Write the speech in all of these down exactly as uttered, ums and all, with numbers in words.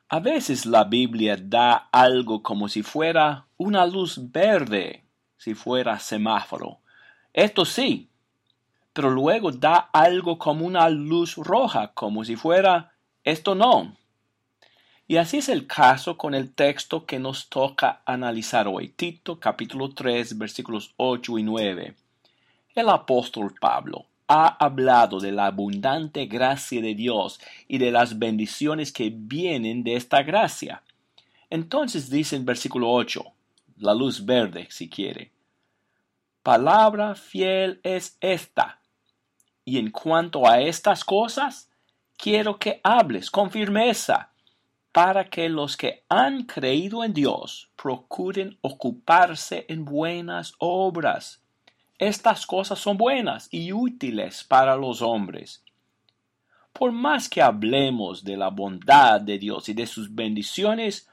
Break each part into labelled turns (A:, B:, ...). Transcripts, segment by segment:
A: A veces la Biblia da algo como si fuera una luz verde, si fuera semáforo. Esto sí, pero luego da algo como una luz roja, como si fuera esto no. Y así es el caso con el texto que nos toca analizar hoy, Tito capítulo tres versículos ocho y nueve. El apóstol Pablo ha hablado de la abundante gracia de Dios y de las bendiciones que vienen de esta gracia. Entonces dice en versículo ocho, la luz verde si quiere, palabra fiel es esta, y en cuanto a estas cosas, quiero que hables con firmeza, para que los que han creído en Dios procuren ocuparse en buenas obras. Estas cosas son buenas y útiles para los hombres. Por más que hablemos de la bondad de Dios y de sus bendiciones,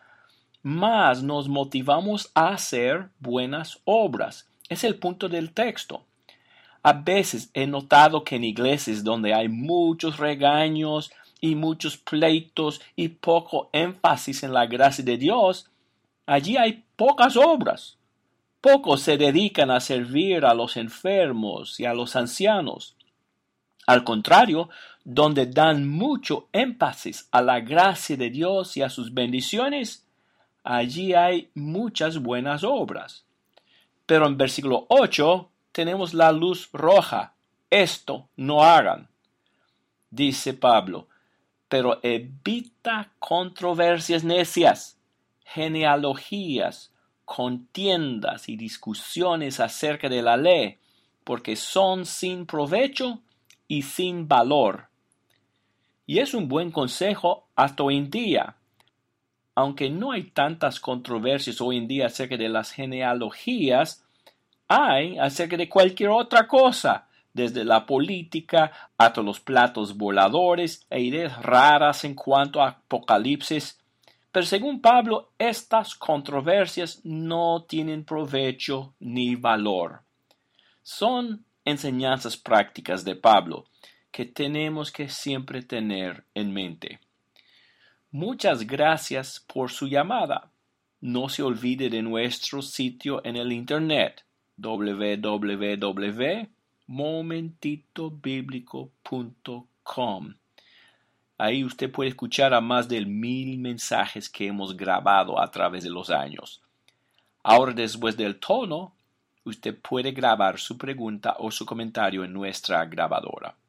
A: más nos motivamos a hacer buenas obras. Es el punto del texto. A veces he notado que en iglesias donde hay muchos regaños y muchos pleitos y poco énfasis en la gracia de Dios, allí hay pocas obras. Pocos se dedican a servir a los enfermos y a los ancianos. Al contrario, donde dan mucho énfasis a la gracia de Dios y a sus bendiciones, allí hay muchas buenas obras. Pero en versículo ocho tenemos la luz roja. Esto no hagan. Dice Pablo, pero evita controversias necias, genealogías, contiendas y discusiones acerca de la ley, porque son sin provecho y sin valor. Y es un buen consejo hasta hoy en día. Aunque no hay tantas controversias hoy en día acerca de las genealogías, hay acerca de cualquier otra cosa, desde la política hasta los platos voladores e ideas raras en cuanto a Apocalipsis. Pero según Pablo, estas controversias no tienen provecho ni valor. Son enseñanzas prácticas de Pablo que tenemos que siempre tener en mente. Muchas gracias por su llamada. No se olvide de nuestro sitio en el internet w w w punto momentito bíblico punto com. Ahí usted puede escuchar a más de mil mensajes que hemos grabado a través de los años. Ahora, después del tono, usted puede grabar su pregunta o su comentario en nuestra grabadora.